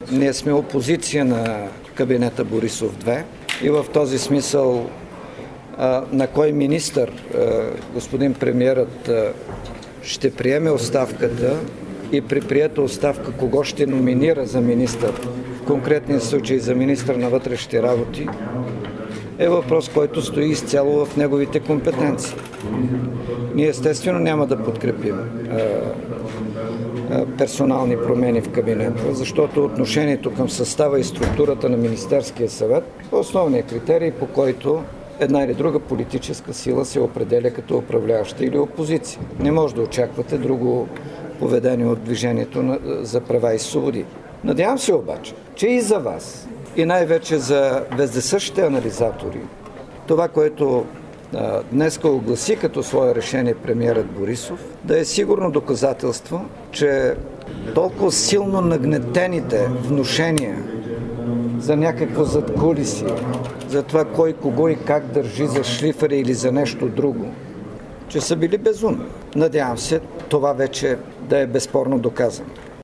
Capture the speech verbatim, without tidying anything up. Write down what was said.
ние сме опозиция на кабинета Борисов-две и в този смисъл на кой министър господин премиерът ще приеме оставката и при приета оставка кого ще номинира за министър, в конкретния случай за министър на вътрешните работи, е въпрос, който стои изцяло в неговите компетенции. Ние естествено няма да подкрепим персонални промени в кабинета, защото отношението към състава и структурата на Министерския съвет е основният критерий, по който една или друга политическа сила се определя като управляваща или опозиция. Не може да очаквате друго поведение от Движението за права и свободи. Надявам се обаче, че и за вас, и най-вече за вездесъщите анализатори, това, което а, днеска огласи като свое решение премиерът Борисов, да е сигурно доказателство, че толкова силно нагнетените внушения за някакво задкулисие, за това кой кого и как държи за шлифера или за нещо друго, че са били безумни. Надявам се това вече да е безспорно доказано.